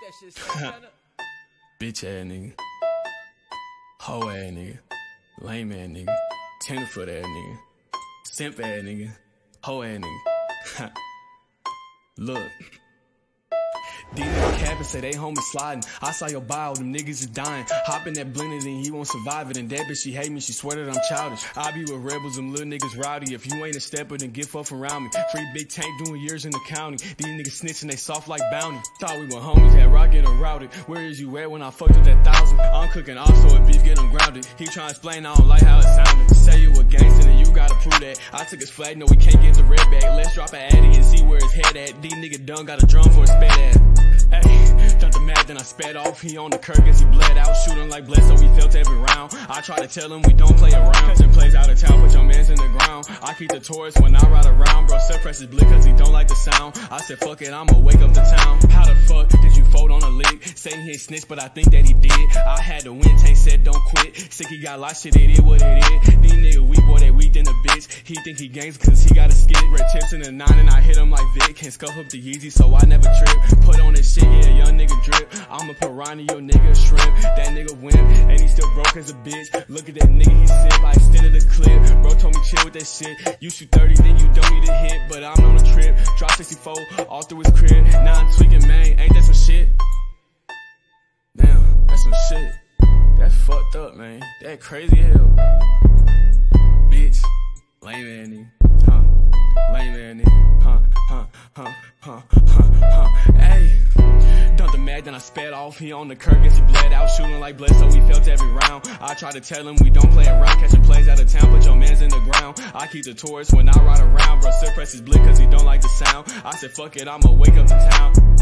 that shit Santana. Bitch ass nigga. Hoe ass nigga. Lame ass nigga. Tenderfoot ass nigga. Simp ass nigga. Hoe ass nigga. Look. These niggas capping, say they homie sliding. I saw your bio, them niggas is dying. Hop in that blender, then he won't survive it. And that bitch, she hate me, she swear that I'm childish. I be with rebels, them little niggas rowdy. If you ain't a stepper, then get fuck around me. Free Big Tank doing years in the county. These niggas snitching, they soft like bounty. Thought we were homies, had rock getting routed. Where is you at when I fucked with that 1,000? I'm cooking also if beef get them grounded. He tryna explain, I don't like how it sounded. Say you a gangster, then you gotta prove that. I took his flag, no we can't get the red bag. Let's drop an addy and see where his head at. These niggas done got a drum for a spade at. Hey, dumped the mag, then I sped off. He on the curb as he bled out. Shooting like blessed, so we felt every round. I try to tell him we don't play around. Catching plays out of town, put your mans in the ground. I keep the Taurus when I ride around. Bro, suppress his blick cause he don't like the sound. I said fuck it, I'ma wake up the town. How the fuck did you fold on a lick? Saying he ain't snitch, but I think that he did. I had to win, Tank said don't quit. Sick he got lost, shit, it is what it is. These niggas weak, boy, they weak than a bitch. He think he gangs cause he got a skid. Red tips in the 9 and I hit him like Vic. Can't scuff up the Yeezy, so I never trip. Put on this shit, yeah, young nigga drip. I'm a piranha, your nigga a shrimp. That nigga wimp, and he still broke as a bitch. Look at that nigga, he sip. I extended the clip. Bro told me chill with that shit. You shoot 30, then you don't need a hit. But I'm on a trip. Drop 64 all through his crib. Now I'm tweaking, man. Ain't that some shit? Damn, that's some shit. That fucked up, man. That crazy as hell. Bitch. Lame ass nigga. Lame ass nigga. Hey. Dumped the mag, then I sped off. He on the curb, guess he bled out. Shooting like blessed, so we felt every round. I try to tell him we don't play around. Catching plays out of town, put your mans in the ground. I keep the Taurus when I ride around. Bro, suppress his blick cause he don't like the sound. I said fuck it, I'ma wake up the town.